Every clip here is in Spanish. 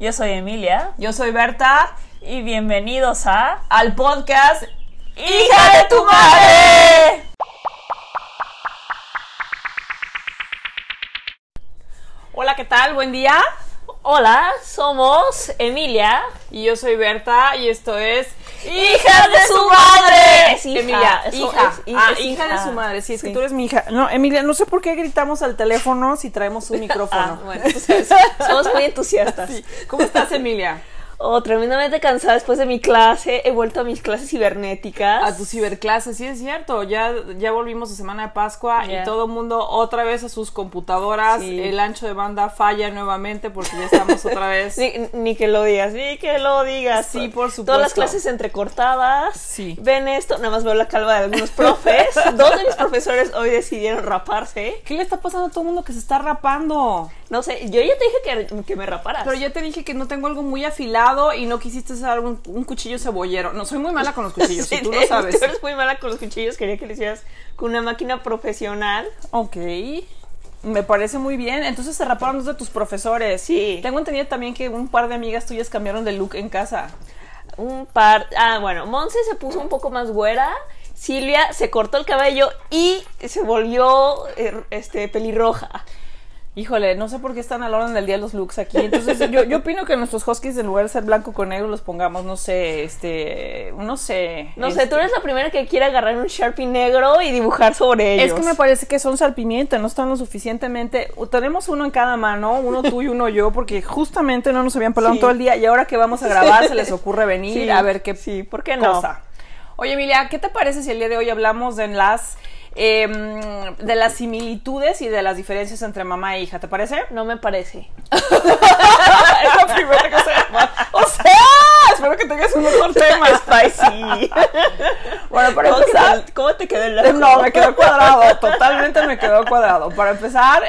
Yo soy Emilia. Yo soy Berta. Y bienvenidos al podcast ¡Hija de tu madre! Hola, ¿qué tal? Buen día. Hola, somos Emilia. Y yo soy Berta y esto es ¡Hija de su madre! Es hija, Emilia, hija. Es hija de su madre. Sí, es que tú eres mi hija. No, Emilia, no sé por qué gritamos al teléfono si traemos un micrófono. Bueno, pues, somos muy entusiastas. Sí. ¿Cómo estás, Emilia? Tremendamente cansada después de mi clase. He vuelto a mis clases cibernéticas. A tu ciberclase, sí es cierto. Ya volvimos a Semana de Pascua y todo el mundo otra vez a sus computadoras. Sí. El ancho de banda falla nuevamente porque ya estamos otra vez. Ni que lo digas, ni que lo digas. Sí, por supuesto. Todas las clases entrecortadas. Sí. Ven esto, nada más veo la calva de algunos profes. Dos de mis profesores hoy decidieron raparse. ¿Qué le está pasando a todo el mundo que se está rapando? No sé, yo ya te dije que me raparas. Pero ya te dije que no tengo algo muy afilado y no quisiste usar un cuchillo cebollero. No, soy muy mala con los cuchillos, sí, y tú lo sabes. Tú eres muy mala con los cuchillos, quería que lo hicieras con una máquina profesional. Ok, me parece muy bien. Entonces se raparon dos de tus profesores. Sí. Tengo entendido también que un par de amigas tuyas cambiaron de look en casa. Bueno, Monse se puso un poco más güera. Silvia se cortó el cabello y se volvió pelirroja. Híjole, no sé por qué están al orden del día los looks aquí. Entonces yo opino que nuestros huskies, en lugar de ser blanco con negro, los pongamos, no sé, No sé, tú eres la primera que quiere agarrar un Sharpie negro y dibujar sobre ellos. Es que me parece que son salpimienta, no están lo suficientemente. Tenemos uno en cada mano, uno tú y uno yo, porque justamente no nos habían pelado todo el día y ahora que vamos a grabar se les ocurre venir a ver qué ¿por qué no? cosa. Oye, Emilia, ¿qué te parece si el día de hoy hablamos de las similitudes y de las diferencias entre mamá e hija? ¿Te parece? No me parece. Es la primera que se llama. O sea, espero que tengas un mejor tema. Spicy. Bueno, para empezar, ¿cómo te quedó el largo? No, me quedó cuadrado. Totalmente me quedó cuadrado. Para empezar,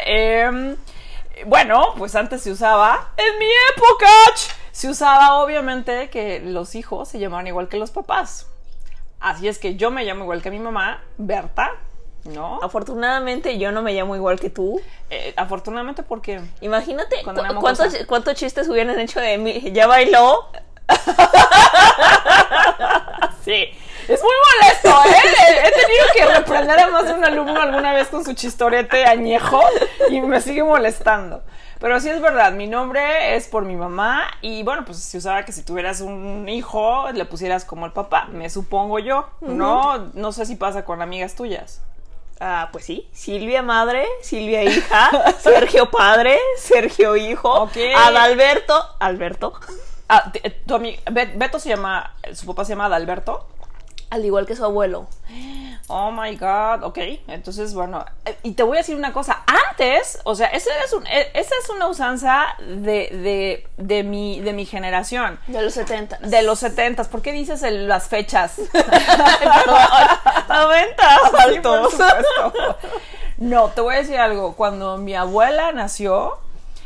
bueno, pues antes se usaba, en mi época, se usaba obviamente que los hijos se llamaban igual que los papás. Así es que yo me llamo igual que mi mamá, Berta, ¿no? Afortunadamente yo no me llamo igual que tú. Afortunadamente, porque imagínate cuántos chistes hubieran hecho de mí. ¿Ya bailó? Sí, es muy molesto, He tenido que reprender a más de un alumno alguna vez con su chistorete añejo y me sigue molestando. Pero sí es verdad, mi nombre es por mi mamá y bueno, pues se usaba que si tuvieras un hijo le pusieras como el papá, me supongo yo, ¿no? No sé si pasa con amigas tuyas. Pues sí, Silvia madre, Silvia hija, Sergio padre, Sergio hijo, okay. Alberto. Tu amigo Beto su papá se llama Adalberto. Al igual que su abuelo. Oh my God, ok. Entonces, bueno, y te voy a decir una cosa. Antes, o sea, esa es una usanza de mi generación. De los 70. De los 70. ¿Por qué dices las fechas? Perdón, 90 altos. Sí, por supuesto. No, te voy a decir algo. Cuando mi abuela nació,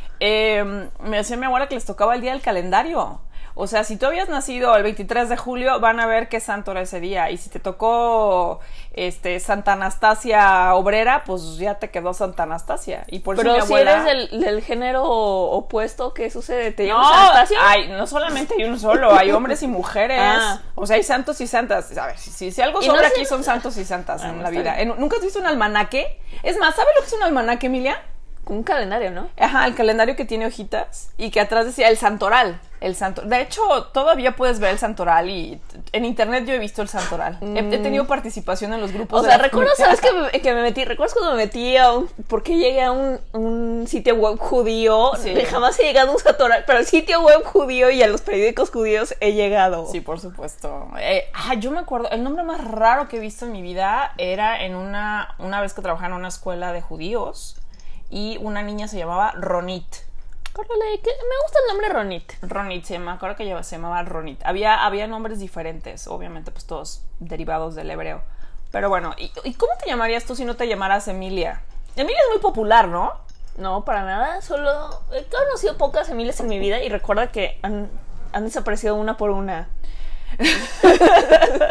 me decía mi abuela que les tocaba el día del calendario. O sea, si tú habías nacido el 23 de julio, van a ver qué santo era ese día. Y si te tocó Santa Anastasia Obrera, pues ya te quedó Santa Anastasia. Y por pero eso mi abuela... si eres del género opuesto, ¿qué sucede? ¿Te llamas No, Anastasia? no solamente hay uno solo, hay hombres y mujeres. O sea, hay santos y santas. A ver, si algo sobra aquí son santos y santas en la vida. ¿Nunca has visto un almanaque? Es más, ¿sabes lo que es un almanaque, Emilia? Un calendario, ¿no? Ajá, el calendario que tiene hojitas y que atrás decía el santoral. De hecho, todavía puedes ver el santoral y en internet yo he visto el santoral. He tenido participación en los grupos. O sea, ¿recuerdas que me metí? ¿Recuerdas cuando me metí porque llegué a un sitio web judío? Sí. Jamás he llegado a un santoral, pero al sitio web judío y a los periódicos judíos he llegado. Sí, por supuesto. Yo me acuerdo, el nombre más raro que he visto en mi vida era en una vez que trabajaba en una escuela de judíos y una niña se llamaba Ronit. Córrele, me gusta el nombre Ronit. Ronit, me acuerdo que se llamaba Ronit. Había nombres diferentes, obviamente, pues todos derivados del hebreo. Pero bueno, ¿y cómo te llamarías tú si no te llamaras Emilia? Emilia es muy popular, ¿no? No, para nada. Solo he conocido pocas Emilias en mi vida y recuerda que han desaparecido una por una.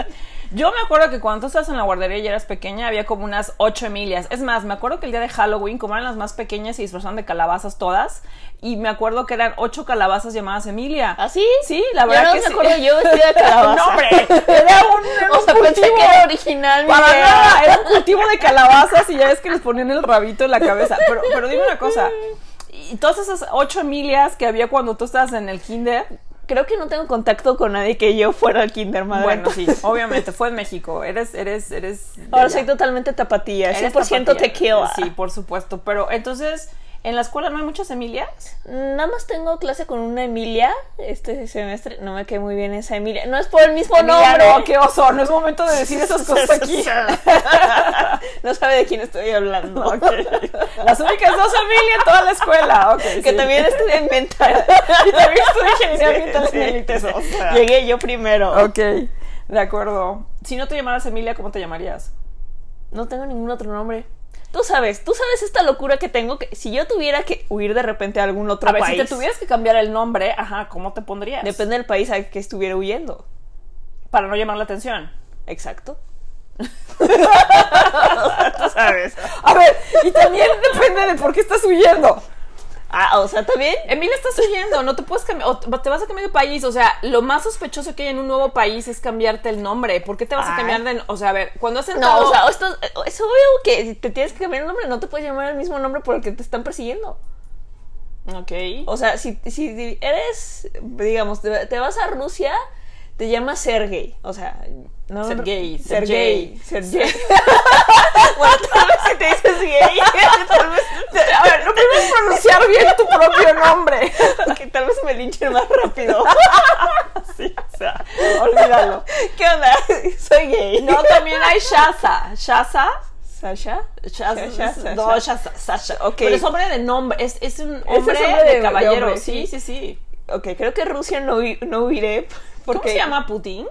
Yo me acuerdo que cuando tú estabas en la guardería y eras pequeña, había como unas 8 Emilias. Es más, me acuerdo que el día de Halloween, como eran las más pequeñas, se disfrazaban de calabazas todas. Y me acuerdo que eran 8 calabazas llamadas Emilia. ¿Ah, sí? Sí, la verdad que sí. No me acuerdo yo vestida de calabaza. No, hombre, era un o sea, pensé que era original. Para nada, era un cultivo de calabazas y ya es que les ponían el rabito en la cabeza. Pero dime una cosa, y todas esas 8 Emilias que había cuando tú estabas en el kinder... Creo que no tengo contacto con nadie que yo fuera al kinder, madre. Bueno, sí, obviamente, fue en México. Eres Ahora soy totalmente tapatía, 100% tequila. Sí, por supuesto. Pero entonces, ¿en la escuela no hay muchas Emilias? Nada más tengo clase con una Emilia este semestre. No me quedé muy bien esa Emilia. No es por el mismo nombre. No, qué oso. No es momento de decir esas cosas aquí. No sabe de quién estoy hablando. Okay. Las únicas 2 Emilias en toda la escuela. Okay, que también estudié ambiental. Y también estudié ingeniería ambiental en el ITESO. O sea. Llegué yo primero. Ok, de acuerdo. Si no te llamaras Emilia, ¿cómo te llamarías? No tengo ningún otro nombre. Tú sabes esta locura que tengo, que si yo tuviera que huir de repente a algún otro país. A ver, si te tuvieras que cambiar el nombre, ajá, ¿cómo te pondrías? Depende del país al que estuviera huyendo. Para no llamar la atención. Exacto. Tú sabes. A ver, y también depende de por qué estás huyendo. Ah, o sea, también. Emilia, estás huyendo, no te puedes cambiar, o te vas a cambiar de país, o sea, lo más sospechoso que hay en un nuevo país es cambiarte el nombre. ¿Por qué te vas a cambiar de, o sea, a ver, cuando has entrado... No, o sea, es obvio que te tienes que cambiar el nombre, no te puedes llamar el mismo nombre por el que te están persiguiendo. Ok. O sea, si eres, digamos, te vas a Rusia, te llamas Sergey, o sea... No, Sergey. Bueno, tal vez si te dices gay, tal vez... A ver, no puedes pronunciar bien tu propio nombre. Que tal vez me linchen más rápido. Sí, o sea, olvídalo. ¿Qué onda? Soy gay. No, también hay Shaza. ¿Shaza? ¿Sasha? No, Sasha. Ok. Pero es hombre de nombre, es un hombre de caballero. Hombre, sí. Ok, creo que Rusia no huiré. Porque... ¿Cómo se llama Putin?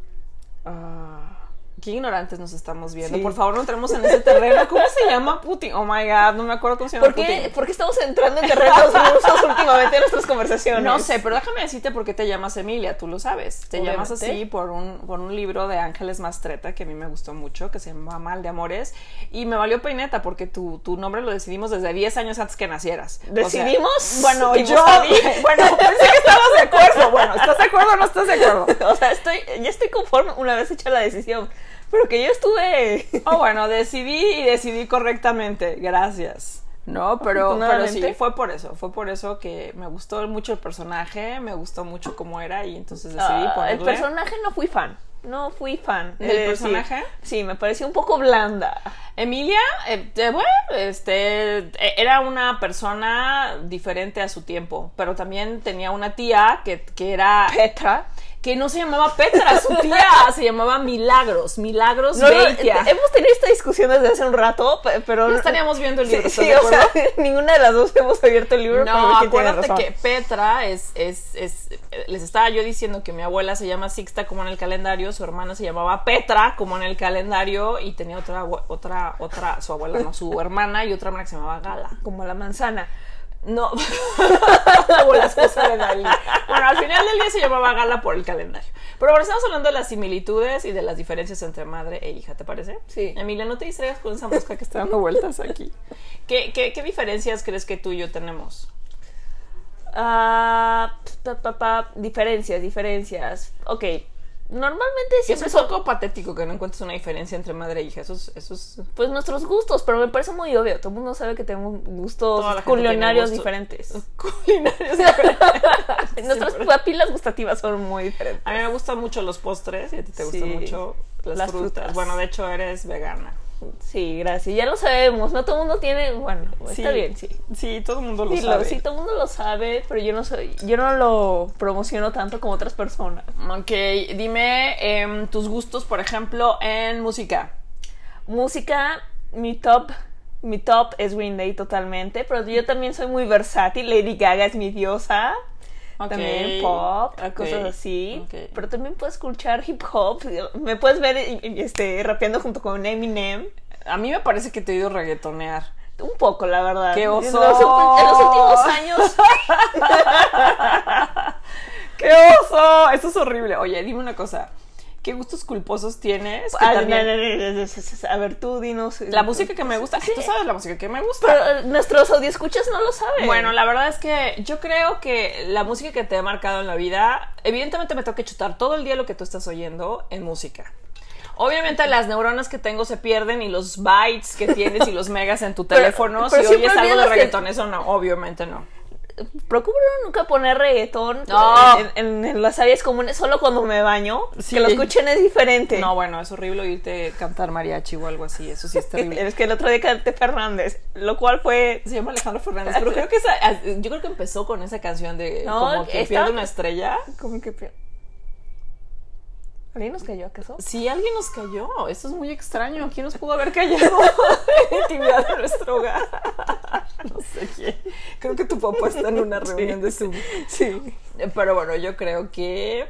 Qué ignorantes nos estamos viendo. Sí. Por favor, no entremos en ese terreno. ¿Cómo se llama Putin? Oh my God, no me acuerdo cómo se llama Putin. ¿Por qué estamos entrando en terrenos rusos últimamente en nuestras conversaciones? No sé, pero déjame decirte por qué te llamas Emilia. Tú lo sabes. Te llamas así por un libro de Ángeles Mastretta que a mí me gustó mucho, que se llama Mal de Amores. Y me valió peineta porque tu nombre lo decidimos desde 10 años antes que nacieras. ¿Decidimos? O sea, bueno, yo... Bueno, pensé que estabas de acuerdo. Bueno, ¿estás de acuerdo o no estás de acuerdo? O sea, ya estoy conforme una vez hecha la decisión. Pero que yo estuve... bueno, decidí correctamente, gracias. No, pero sí, fue por eso que me gustó mucho el personaje, me gustó mucho cómo era y entonces decidí ponerle... El personaje no fui fan. ¿Del personaje? Sí, me pareció un poco blanda. Emilia, era una persona diferente a su tiempo, pero también tenía una tía que era... Petra. Que no se llamaba Petra, su tía se llamaba Milagros Beitia. Hemos tenido esta discusión desde hace un rato, pero... Ya estaríamos viendo el libro, sí, o sea, ninguna de las dos hemos abierto el libro. No, acuérdate que Petra les estaba yo diciendo que mi abuela se llama Sixta como en el calendario, su hermana se llamaba Petra como en el calendario y tenía otra, su abuela, no, su hermana y otra hermana que se llamaba Gala. Como la manzana. No, o la esposa de Dalí. Bueno, al final del día se llamaba Gala por el calendario. Pero bueno, estamos hablando de las similitudes y de las diferencias entre madre e hija, ¿te parece? Sí. Emilia, no te distraigas con esa mosca que está dando vueltas aquí. ¿Qué diferencias crees que tú y yo tenemos? Diferencias. Ok. Normalmente siempre es un poco patético que no encuentres una diferencia entre madre e hija. Eso es... Pues nuestros gustos, pero me parece muy obvio. Todo el mundo sabe que tenemos gustos culinarios diferentes. Nuestras papilas gustativas son muy diferentes. A mí me gustan mucho los postres y a ti te gustan mucho las frutas. Bueno, de hecho eres vegana. Sí, gracias. Ya lo sabemos. No todo el mundo tiene... Bueno, está bien, sí. Sí, todo el mundo lo sabe. Sí, todo el mundo lo sabe, pero yo no lo promociono tanto como otras personas. Ok, dime tus gustos, por ejemplo, en música. Música, mi top es Green Day totalmente, pero yo también soy muy versátil. Lady Gaga es mi diosa. También pop, cosas así. Pero también puedo escuchar hip hop. Me puedes ver rapeando junto con Eminem. A mí me parece que te he oído reggaetonear. Un poco, la verdad. ¡Qué oso! En los últimos años. ¡Qué oso! Eso es horrible. Oye, dime una cosa. ¿Qué gustos culposos tienes? A ver, tú dinos. La música que me gusta. Sí. Tú sabes la música que me gusta. Pero nuestros audioscuchas no lo saben. Bueno, la verdad es que yo creo que la música que te ha marcado en la vida, evidentemente me tengo que chutar todo el día lo que tú estás oyendo en música. Obviamente las neuronas que tengo se pierden y los bytes que tienes y los megas en tu teléfono, pero si oyes algo de reggaetón, eso no, obviamente no. Procuro nunca poner reggaetón en las áreas comunes, solo cuando me baño. Sí. Que lo escuchen es diferente. No, bueno, es horrible oírte cantar mariachi o algo así, eso sí es terrible. Es que el otro día canté Fernández, lo cual fue... Se llama Alejandro Fernández, pero creo que yo creo que empezó con esa canción de como que pierde una estrella. Como que pierde... ¿Alguien nos cayó acaso? Sí, alguien nos cayó. Esto es muy extraño. ¿Quién nos pudo haber callado en la intimidad de nuestro hogar? No sé quién. Creo que tu papá está en una reunión de Zoom. Sí. Pero bueno, yo creo que...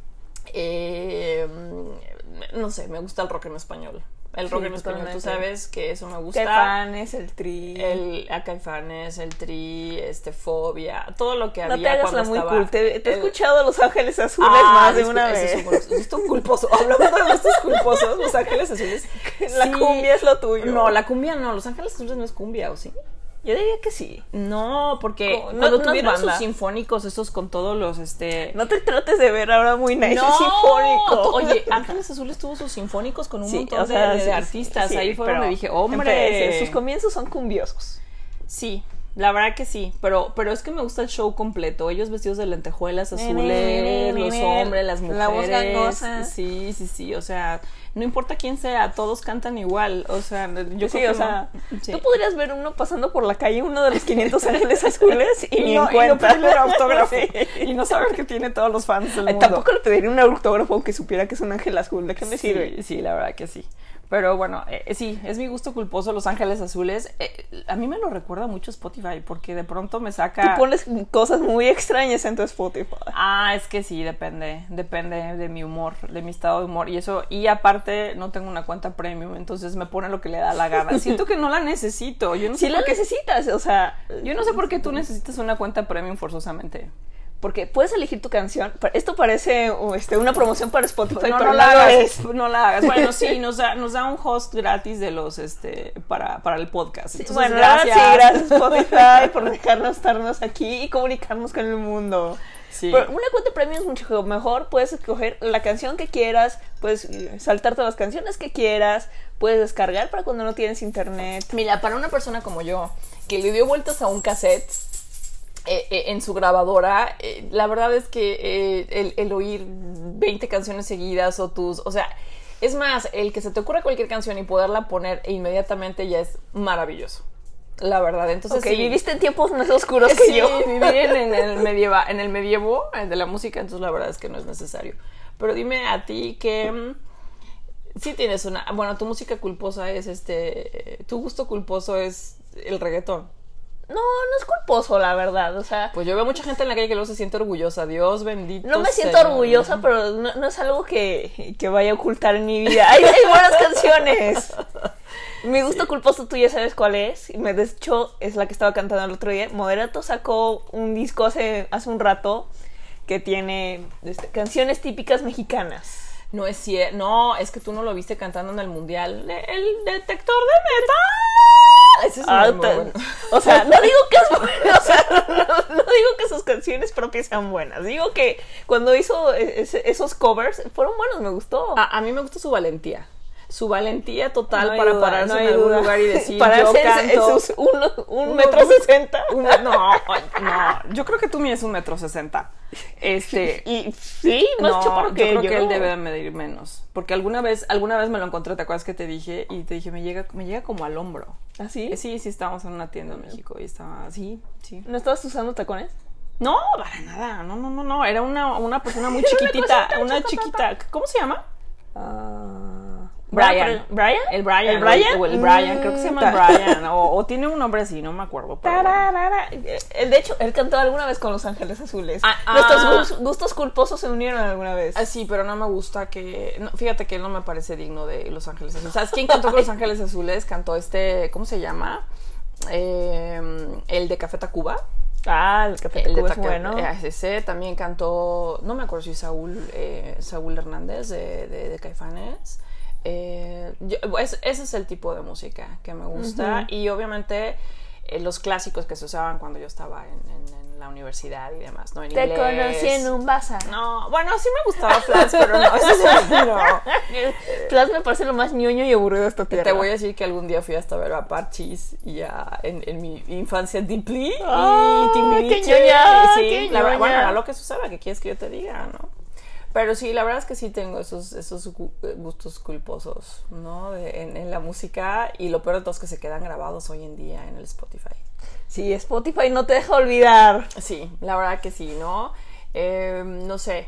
no sé, me gusta el rock en español. El rock en español, tú sabes que eso me gusta. Caifanes, el Tri. Caifanes, el Tri, Fobia, todo lo que había. No te hagas la muy cool. Te he escuchado Los Ángeles Azules más de una vez. Eso es un culposo. Hablando de estos culposos, Los Ángeles Azules. La cumbia es lo tuyo. No, la cumbia no. Los Ángeles Azules no es cumbia, ¿o sí? Yo diría que sí. No, porque cuando tuvieron sus sinfónicos, esos con todos los No te trates de ver ahora muy nice sinfónico. Oye, Ángeles Azules tuvo sus sinfónicos con un montón de artistas. Ahí fue donde dije, hombre. Sus comienzos son cumbiosos. Sí, la verdad que sí. Pero es que me gusta el show completo. Ellos vestidos de lentejuelas azules, los hombres, las mujeres. La voz gangosa. Sí. O sea, no importa quién sea, todos cantan igual. O sea, yo sí, creo o sea, tú podrías ver uno pasando por la calle, uno de los 500 Ángeles Azules y no pedirle un autógrafo. Y no saber que tiene todos los fans del mundo. Tampoco le pediría un autógrafo aunque supiera que es un ángel azul. ¿De qué me sirve? Sí, la verdad que sí. Pero bueno, sí, es mi gusto culposo Los Ángeles Azules. A mí me lo recuerda mucho Spotify, porque de pronto me saca... Tú pones cosas muy extrañas en tu Spotify. Es que sí, depende de mi humor, de mi estado de humor. Y eso, y aparte no tengo una cuenta premium, entonces me pone lo que le da la gana. Siento que no la necesito. Yo no sé sí la necesitas, o sea... Yo no sé por qué tú necesitas una cuenta premium forzosamente. Porque puedes elegir tu canción. Esto parece una promoción para Spotify, pero no la hagas. No la hagas. Bueno, sí, nos da un host gratis de los para el podcast. Entonces, bueno, gracias Spotify por dejarnos estarnos aquí y comunicarnos con el mundo. Sí. Pero una cuenta premium es mucho mejor. Puedes escoger la canción que quieras, puedes saltarte las canciones que quieras, puedes descargar para cuando no tienes internet. Mira, para una persona como yo, que le dio vueltas a un cassette en su grabadora, la verdad es que el oír 20 canciones seguidas o sea, es más, el que se te ocurra cualquier canción y poderla poner inmediatamente ya es maravilloso, la verdad. Entonces sí, viviste en tiempos más oscuros que yo. Sí, viví en el medievo de la música, entonces la verdad es que no es necesario. Pero dime a ti que sí tienes tu música culposa es tu gusto culposo es el reggaetón. No es culposo, la verdad, o sea... Pues yo veo mucha gente en la calle que luego se siente orgullosa, Dios bendito. No me siento orgullosa, pero no es algo que vaya a ocultar en mi vida. ¡Hay buenas canciones! Mi gusto culposo, tú ya sabes cuál es. De hecho, es la que estaba cantando el otro día. Moderato sacó un disco hace un rato que tiene canciones típicas mexicanas. No es cierto, es que tú no lo viste cantando en el mundial. El detector de metal. Ese es muy bueno. O sea, no digo que es bueno, o sea, no digo que sus canciones propias sean buenas. Digo que cuando hizo esos covers fueron buenos, me gustó. A mí me gusta su valentía. Su valentía total para pararse en algún lugar y decir, yo canto. Esos 1,60 m. No, yo creo que tú mides 1,60 m. Y sí, más chaparro que yo creo que él debe de medir menos. Porque alguna vez me lo encontré, ¿te acuerdas que te dije? Y te dije, me llega como al hombro. ¿Ah, sí? Sí, estábamos en una tienda en México y estaba así, sí. ¿No estabas usando tacones? No, para nada, no, era una persona muy chiquitita, una chiquita. ¿Cómo se llama? Brian. El Brian, creo que se llama Brian, o tiene un nombre así, no me acuerdo. De hecho, él cantó alguna vez con Los Ángeles Azules. Nuestros gustos culposos se unieron alguna vez. Sí, pero no me gusta fíjate que él no me parece digno de Los Ángeles Azules. ¿Sabes quién cantó con Los Ángeles Azules? Cantó ¿cómo se llama? El de Café Tacuba. Ah, el Café Tacuba es bueno. Ese también cantó, no me acuerdo si Saúl Hernández de Caifanes. Ese es el tipo de música que me gusta. Y obviamente los clásicos que se usaban cuando yo estaba en la universidad y demás, ¿no? En Te inglés. conocí en un bazar. No, bueno, sí me gustaba Flash, pero no, ese sí, no. Flash me parece lo más ñoño y aburrido de esta tierra. Te voy a decir que algún día fui hasta ver a Parchís y en mi infancia Deeply y Timbiriche. ¡Qué ñoña! Sí, ¡Qué la verdad, ñoña! bueno, era lo que se usaba, ¿qué quieres que yo te diga, no? Pero sí, la verdad es que sí tengo esos gustos culposos, ¿no? En la música, y lo peor de todo es que se quedan grabados hoy en día en el Spotify. Sí, Spotify no te deja olvidar. Sí, la verdad que sí, ¿no? No sé,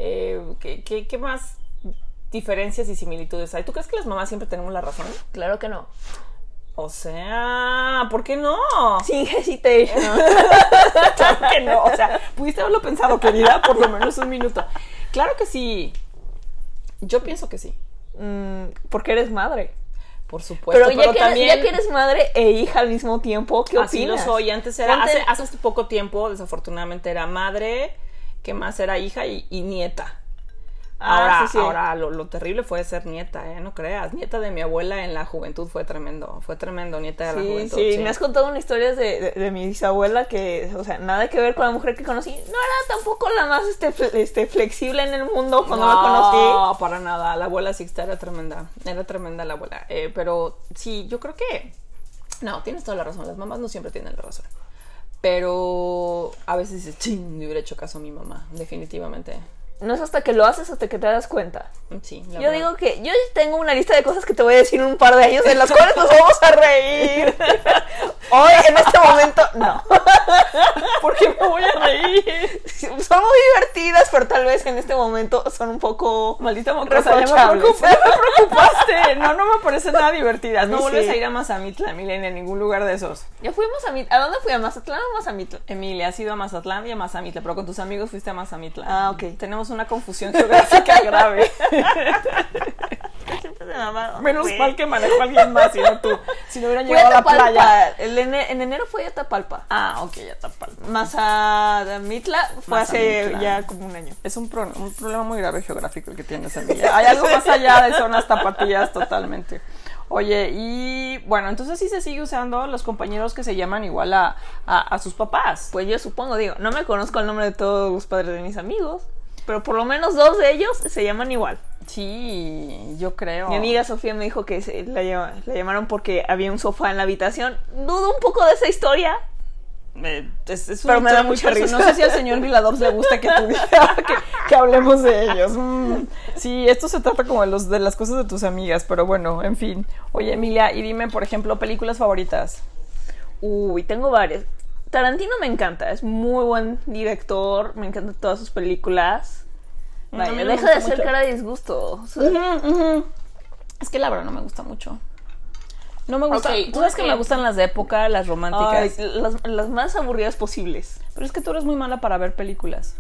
¿qué más diferencias y similitudes hay? ¿Tú crees que las mamás siempre tenemos la razón? Claro que no. O sea, ¿por qué no? Sin hesitation. Claro que no, o sea, pudiste haberlo pensado, querida, por lo menos un minuto. Claro que sí. Yo pienso que sí. Porque eres madre. Por supuesto, pero también... ya que eres madre e hija al mismo tiempo, ¿qué opinas? Así lo soy. Antes era, hace poco tiempo, desafortunadamente, era madre, que más era hija y nieta. Ahora lo terrible fue ser nieta, no creas. Nieta de mi abuela en la juventud fue tremendo, nieta de la juventud. Sí, me has contado una historia de mi bisabuela que, o sea, nada que ver con la mujer que conocí. No era tampoco la más flexible en el mundo cuando la conocí. No, para nada. La abuela Sixta era tremenda la abuela. Pero sí, yo creo que no, tienes toda la razón. Las mamás no siempre tienen la razón. Pero a veces dices, ching, me hubiera hecho caso a mi mamá, definitivamente. No es hasta que lo haces, hasta que te das cuenta. Sí, yo digo que yo tengo una lista de cosas que te voy a decir en un par de años, en las cuales nos vamos a reír. Hoy, en este momento, no. ¿Por qué me voy a reír? Son muy divertidas, pero tal vez en este momento son un poco... Maldita mocosa, ya me preocupaste. No me parece nada divertidas. No vuelves a ir a Mazamitla, Emilia, ni a ningún lugar de esos. Ya fui a Mazamitla. ¿A dónde fui? ¿A Mazatlán o Mazamitla? Emilia, has ido a Mazatlán y a Mazamitla, pero con tus amigos fuiste a Mazamitla. Ah, ok. Tenemos una confusión geográfica grave. Menos mal que manejó alguien más, y no tú. Si no hubieran llegado a la playa. En enero fue a Tapalpa. Ah, ok, ya Tapalpa. Mazamitla fue hace ya como un año. Es un problema muy grave geográfico el que tienes, Emilia. Hay algo más allá de zonas tapatías totalmente. Oye, y bueno, entonces sí se sigue usando los compañeros que se llaman igual a sus papás. Pues yo supongo, no me conozco el nombre de todos los padres de mis amigos, pero por lo menos 2 de ellos se llaman igual. Sí, yo creo. Mi amiga Sofía me dijo que la llamaron porque había un sofá en la habitación. Dudo un poco de esa historia. Pero me da mucha risa. No sé si al señor Vilador le gusta que tú digas que hablemos de ellos. Sí, esto se trata como de las cosas de tus amigas, pero bueno, en fin. Oye, Emilia, y dime, por ejemplo, películas favoritas. Uy, tengo varias. Tarantino me encanta, es muy buen director, me encantan todas sus películas. Vaya, deja de hacer cara de disgusto. Es que la verdad no me gusta mucho. No me gusta. Tú sabes que me gustan las de época, las románticas. Ay, las más aburridas posibles. Pero es que tú eres muy mala para ver películas.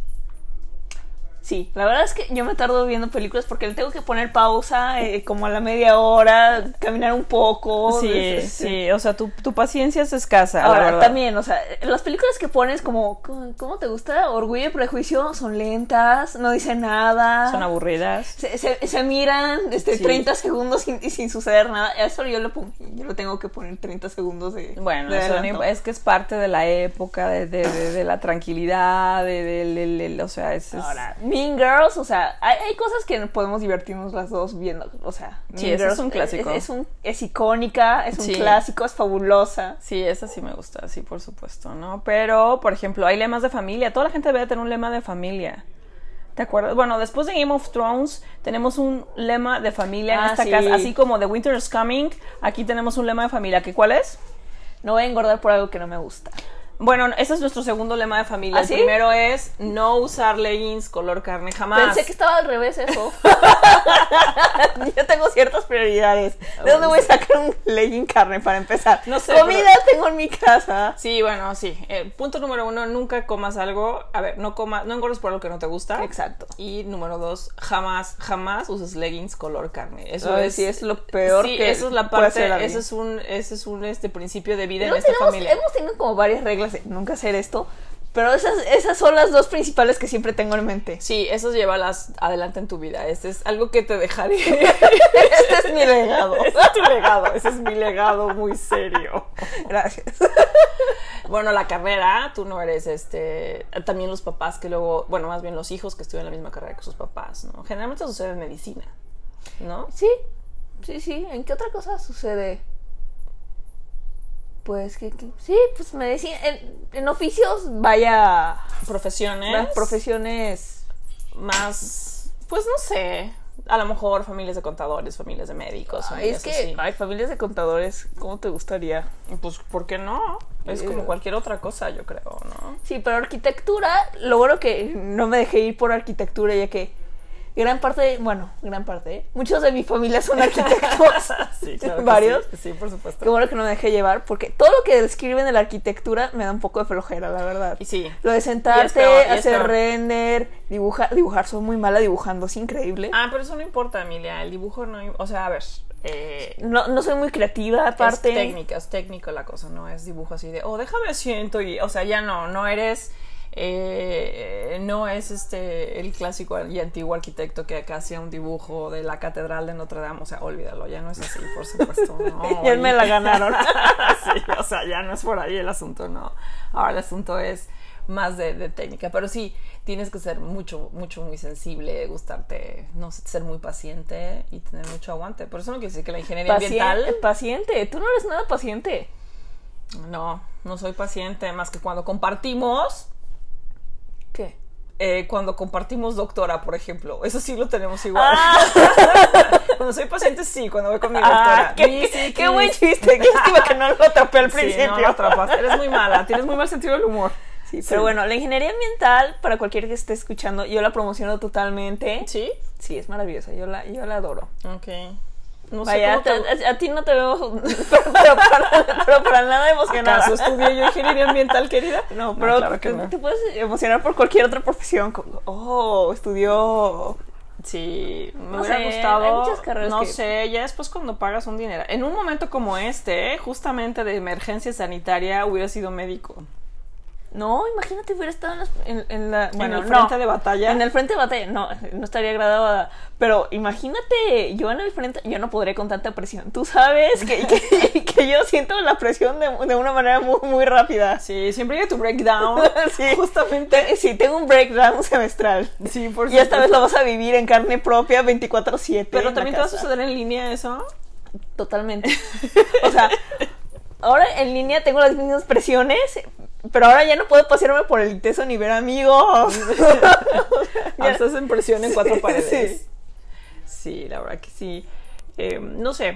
Sí, la verdad es que yo me tardo viendo películas porque le tengo que poner pausa como a la media hora, caminar un poco. Sí, o sea, tu paciencia es escasa. Ahora, la verdad. también, o sea, las películas que pones como, ¿cómo te gusta? Orgullo y Prejuicio, son lentas, no dicen nada. Son aburridas. Se miran 30 segundos sin suceder nada. Eso yo lo tengo que poner 30 segundos de... Bueno, es que es parte de la época, de la tranquilidad, o sea, Ahora, Mean Girls, o sea, hay cosas que podemos divertirnos las dos viendo, o sea, sí, Mean Girls es un clásico. Es icónica, es un clásico, es fabulosa. Sí, esa sí me gusta, sí, por supuesto, ¿no? Pero, por ejemplo, hay lemas de familia, toda la gente debe tener un lema de familia. ¿Te acuerdas? Bueno, después de Game of Thrones tenemos un lema de familia en esta casa, así como The Winter is Coming, aquí tenemos un lema de familia, ¿qué cuál es? No voy a engordar por algo que no me gusta. Bueno, ese es nuestro segundo lema de familia. ¿Ah, sí? El primero es no usar leggings color carne jamás. Pensé que estaba al revés eso. Yo tengo ciertas prioridades. ¿De dónde voy a sacar un legging carne para empezar? No sé. Comida tengo en mi casa. Sí, bueno, sí. Punto número 1, nunca comas algo. A ver, no engordes por algo que no te gusta. Exacto. Y número 2, jamás uses leggings color carne. Eso es lo peor que eso es la parte, ese es un principio de vida en esta familia. Hemos tenido como varias reglas nunca hacer esto. Pero esas son las dos principales que siempre tengo en mente. Sí, esas llévalas adelante en tu vida. Este es algo que te dejaré. Este es mi legado. Ese es tu legado. Ese es mi legado muy serio. Gracias. Bueno, la carrera, tú no eres también los papás que luego, bueno, más bien los hijos que estudian la misma carrera que sus papás, ¿no? Generalmente sucede en medicina, ¿no? Sí. ¿En qué otra cosa sucede? Pues sí, pues medicina, en oficios, vaya, profesiones más, pues no sé, a lo mejor familias de contadores, familias de médicos. Es que hay familias de contadores, ¿cómo te gustaría? Pues, ¿por qué no? Es como cualquier otra cosa, yo creo, ¿no? Sí, pero arquitectura, lo bueno que no me dejé ir por arquitectura, ya que gran parte, muchos de mi familia son arquitectos. Sí, claro. Varios. Sí, por supuesto. Qué bueno que no me dejé llevar, porque todo lo que describen de la arquitectura me da un poco de flojera, la verdad. Y sí. Lo de sentarte, hacer render, dibujar, soy muy mala dibujando, es increíble. Pero eso no importa, Emilia, el dibujo no, o sea, a ver, no soy muy creativa, aparte. Es técnico la cosa, no es dibujo así de, déjame siento y, o sea, ya no eres... no es el clásico y antiguo arquitecto que acá hacía un dibujo de la catedral de Notre Dame, o sea, olvídalo, ya no es así, por supuesto, no. Ya me la ganaron. Sí, o sea, ya no es por ahí el asunto, no. Ahora el asunto es más de técnica, pero sí, tienes que ser muy sensible, gustarte, no sé, ser muy paciente y tener mucho aguante. Por eso no quiere decir que la ingeniería ambiental... Paciente, tú no eres nada paciente. No soy paciente, más que cuando compartimos... ¿Qué? Cuando compartimos doctora, por ejemplo. Eso sí lo tenemos igual. Cuando soy paciente, sí. Cuando voy con mi doctora. Qué buen chiste. Qué lástima que no lo atrapé al principio. No lo atrapaste. Eres muy mala. Tienes muy mal sentido del humor. Sí. Pero bueno, la ingeniería ambiental, para cualquier que esté escuchando, yo la promociono totalmente. ¿Sí? Sí, es maravillosa. Yo la adoro. Ok. No vaya, sé a ti no te veo pero para nada emocionada. ¿Acaso estudié yo ingeniería ambiental, querida? No, pero claro que no. Te puedes emocionar por cualquier otra profesión. Estudió... Sí, me hubiera gustado. Hay muchas carreras no sé, ya después cuando pagas un dinero. En un momento como justamente de emergencia sanitaria, hubiera sido médico. No, imagínate, hubiera estado en el frente de batalla. En el frente de batalla, no estaría agradada. Pero imagínate, yo en el frente, yo no podría con tanta presión. Tú sabes que yo siento la presión de una manera muy, muy rápida. Sí, siempre llega tu breakdown. Sí, justamente. Sí, tengo un breakdown semestral. Sí, por supuesto. Y esta vez lo vas a vivir en carne propia 24/7. Pero también te va a suceder en línea eso. Totalmente. O sea, ahora en línea tengo las mismas presiones, pero ahora ya no puedo pasearme por el ITESO ni ver amigos. Estás en presión en 4 paredes. Sí, la verdad que sí. No sé.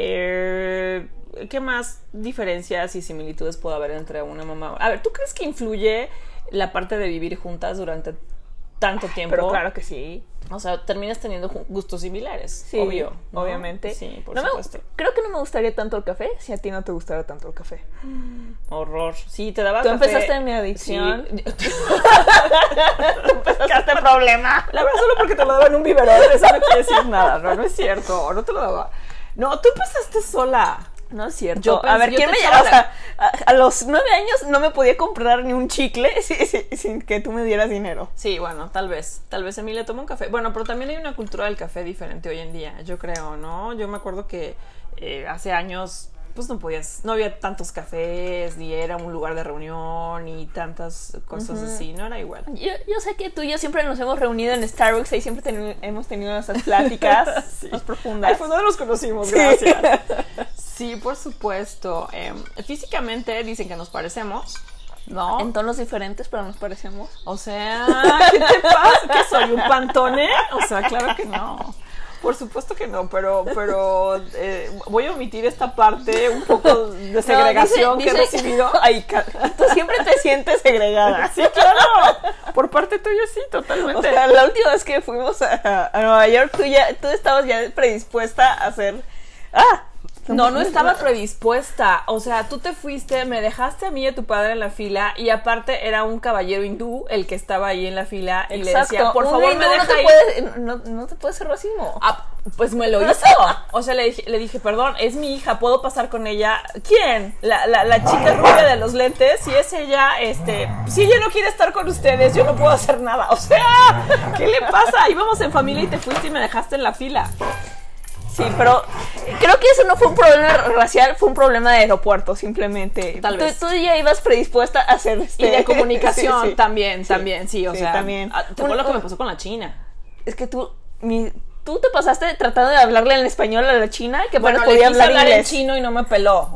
¿Qué más diferencias y similitudes puede haber entre una mamá? A ver, ¿tú crees que influye la parte de vivir juntas durante tanto tiempo? Pero claro que sí. O sea, terminas teniendo gustos similares. Sí, obvio, ¿no? obviamente. Sí, por supuesto. Creo que no me gustaría tanto el café si a ti no te gustara tanto el café. Horror. Sí, te daba Tú café. Empezaste en mi adicción. Sí. Empezaste este problema. La verdad, solo porque te lo daba en un biberón, eso no quiere decir nada. No es cierto. No te lo daba. No, tú empezaste sola. No es cierto. A ver, ¿quién me llevaba? O sea, a los 9 años no me podía comprar ni un chicle sin que tú me dieras dinero. Sí, bueno, tal vez Emilia toma un café. Bueno, pero también hay una cultura del café diferente hoy en día, yo creo, ¿no? Yo me acuerdo que hace años pues no había tantos cafés, ni era un lugar de reunión, ni tantas cosas así, no era igual. Yo sé que tú y yo siempre nos hemos reunido en Starbucks, ahí siempre hemos tenido esas pláticas sí. Más profundas. Ahí fue donde nos conocimos, gracias. Sí, por supuesto. Físicamente dicen que nos parecemos, ¿no? En tonos diferentes, pero nos parecemos. O sea, ¿qué te pasa? ¿Que soy un pantone? O sea, claro que no. Por supuesto que no, pero voy a omitir esta parte un poco de segregación que he recibido. Ay, tú siempre te sientes segregada. Sí, claro. Por parte tuya sí, totalmente. O sea, la última vez que fuimos a Nueva York, tú estabas ya predispuesta a hacer... No estaba predispuesta. O sea, tú te fuiste, me dejaste a mí y a tu padre en la fila y aparte era un caballero hindú el que estaba ahí en la fila y le decía, por favor, me deja ir. No te puedes hacer racismo. Ah, pues me lo hizo. O sea, le dije, perdón, es mi hija, ¿puedo pasar con ella? ¿Quién? La chica rubia de los lentes. Si es ella, si ella no quiere estar con ustedes, yo no puedo hacer nada. O sea, ¿qué le pasa? Íbamos en familia y te fuiste y me dejaste en la fila. Sí, pero creo que eso no fue un problema racial, fue un problema de aeropuerto, simplemente. Tal vez. Tú ya ibas predispuesta a hacer y de comunicación sí. también, sí, o sea. También. Te fue lo que me pasó con la china. Es que tú te pasaste tratando de hablarle en español a la china, que bueno, podía hablar inglés en chino y no me peló.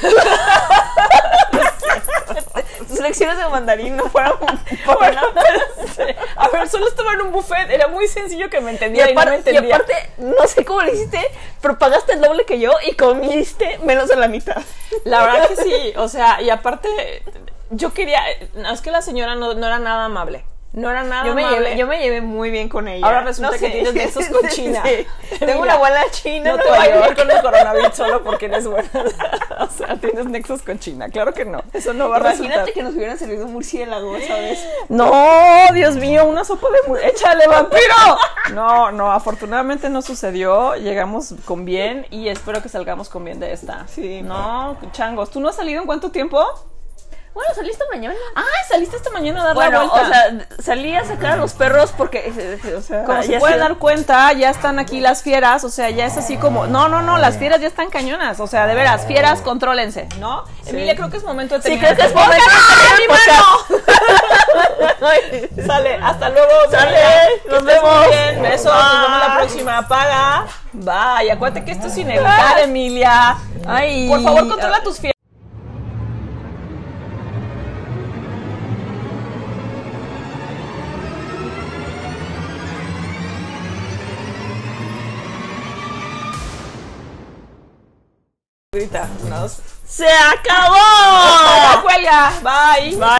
Tus lecciones de mandarín no fueron a ver, solo estaba en un buffet, era muy sencillo que me entendía y no me entendía. Y aparte, no sé cómo lo hiciste, pero pagaste el doble que yo y comiste menos de la mitad. La verdad que sí, o sea, y aparte, yo quería, es que la señora no era nada amable. No era nada amable. Yo me llevé muy bien con ella. Ahora resulta que tienes nexos con China. Sí. Tengo una abuela china. No te vayas a ir con el coronavirus solo porque eres buena. O sea, tienes nexos con China. Claro que no. Eso no va a resultar. Imagínate que nos hubieran servido murciélago, ¿sabes? No, Dios mío, una sopa de murciélago. ¡Échale, vampiro! No, afortunadamente no sucedió. Llegamos con bien y espero que salgamos con bien de esta. Sí. No, changos. ¿Tú no has salido en cuánto tiempo? Bueno, salí esta mañana. Ah, saliste esta mañana a dar la vuelta. O sea, salí a sacar a los perros porque, o sea, como se puede dar cuenta, ya están aquí las fieras, o sea, ya es así como, no, las fieras ya están cañonas, o sea, de veras, fieras, contrólense, ¿no? Sí. Emilia, creo que es momento de terminar. Sí, creo que es momento de terminar. Sale, hasta luego. Sale, nos vemos. Bien, besos, nos vemos la próxima. Apaga. Bye, acuérdate que esto es inevitar, Emilia. Ay, por favor, controla tus fieras. ¡Se acabó! ¡Cuelga! Bye.